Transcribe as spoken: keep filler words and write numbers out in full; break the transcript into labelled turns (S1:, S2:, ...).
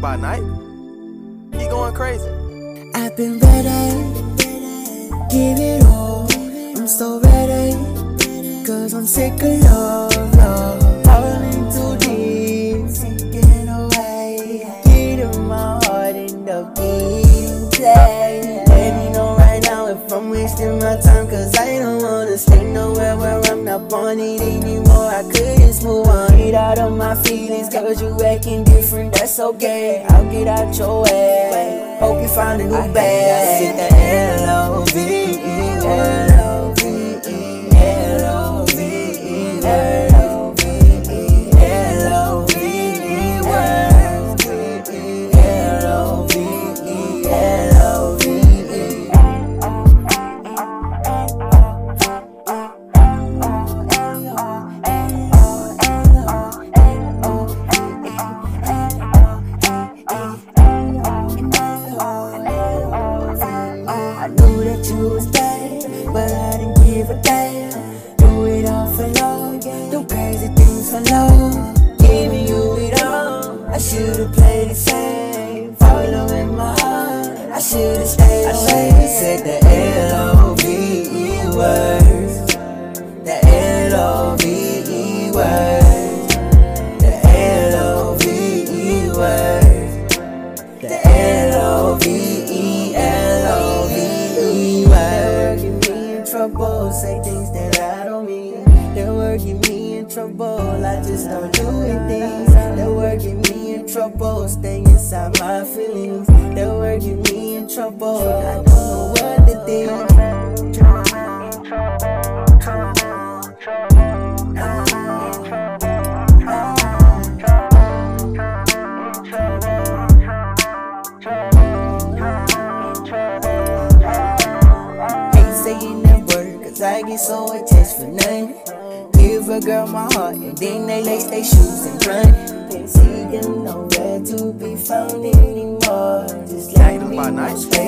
S1: by night. He going crazy.
S2: I've been ready, give it all. I'm so ready, cause I'm sick of love, love. Falling too deep, sinking away. Getting my heart in the beat play. Let me know right now if I'm wasting my time, cause I don't wanna stay nowhere where I'm not on it anymore. I couldn't move on, get out of my feelings, cause you acting different, that's okay. I'll get out your way. Hope you find a new bag. I the L O V E, L O V E, L O V E, L O V E, L O V E, L O V E, L O V E, L O V E. I knew that you was bad, but I didn't give a damn. Do it all for love, do crazy things for love. Giving you it all, I should've played it safe. Following my heart, I should've stayed away. I should've said the L O V E word, the L O V E word, the L O V E word, the L O V E, L O V E word. They're working me in trouble, say things that I don't mean. They're working me in trouble, I just don't do things. They're working me in trouble, stay inside my feelings. They're working me in trouble, I don't know what to think. Saying that word, cause I get so attached for nothing. Give a girl my heart and then they lace their shoes and run. Can't see them nowhere to be found anymore. Just like me,